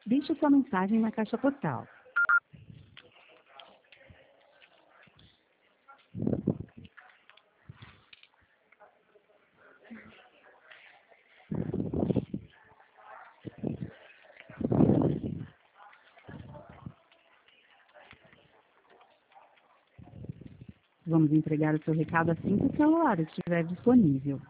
Deixe sua mensagem na caixa postal. Vamos entregar o seu recado assim que o celular estiver disponível.